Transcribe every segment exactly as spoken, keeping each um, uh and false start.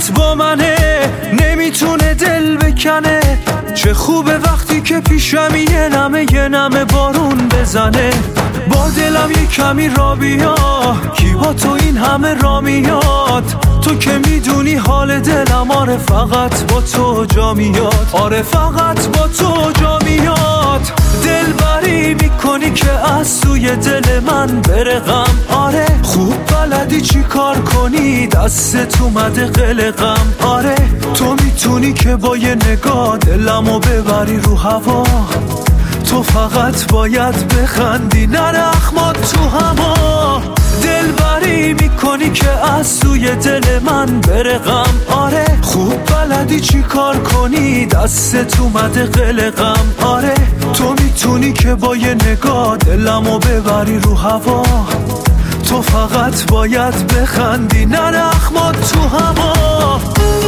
فقط با منه، نمیتونه دل بکنه. چه خوبه وقتی که پیشم یه نمه یه نمه بارون بزنه. با دلم یه کمی را بیا، کی با تو این همه را میاد. تو که میدونی حال دلم، آره فقط با تو جا میاد. آره فقط با تو جا میاد. دل بری میکنی که از سوی دل من بره غم. آره خوب بلدی چی کار کنی، دستت اومده قلقم. آره تو میتونی که با یه نگاه دلمو ببری رو هوا. تو فقط باید بخندی نره اخمات تو هوا. دل بری میکنی که از سوی دل من بره غم. آره خوب بلدی چی کار کنی، دستت اومده قلقم. آره تو میتونی که با یه نگاه دلمو ببری رو هوا. تو فقط باید بخندی نره اخمات تو هوا.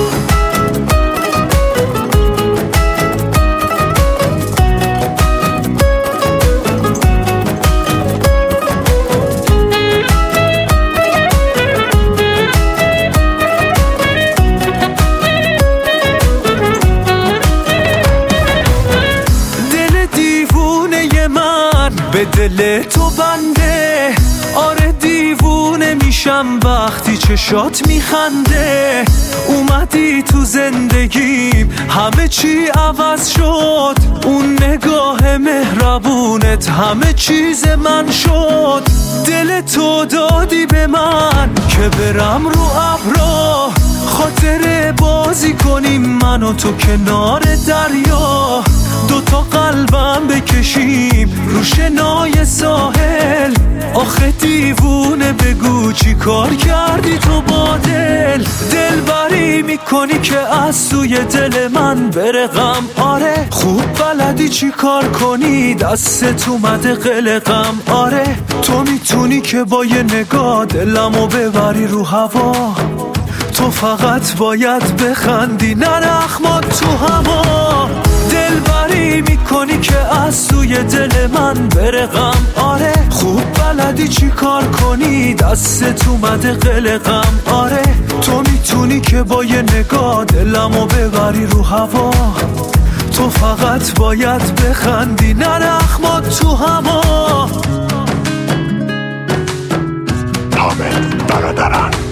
به دل تو بنده، آره دیوونه میشم وقتی چشات میخنده. اومدی تو زندگیم همه چی عوض شد، اون نگاه مهربونت همه چیز من شد. دل تو دادی به من که برم رو ابرا، خاطر بازی کنیم من و تو کنار دریا. دوتا قلبم بکشیم رو شنای ساحل. آخه دیوونه بگو چی کار کردی تو با دل. دل بری میکنی که از سوی دل من بره غم. آره خوب بلدی چی کار کنی، دستت اومده قلقم. آره تو میتونی که با یه نگاه دلمو ببری رو هوا. تو فقط باید بخندی نره اخمات تو هوا. دل بری میکنی که از سوی دل من بره غم. آره خوب بلدی چی کار کنی، دستت اومده قلقم. آره تو میتونی که با یه نگاه دلمو ببری رو هوا. تو فقط باید بخندی نره اخمات تو هوا. حامد برادران.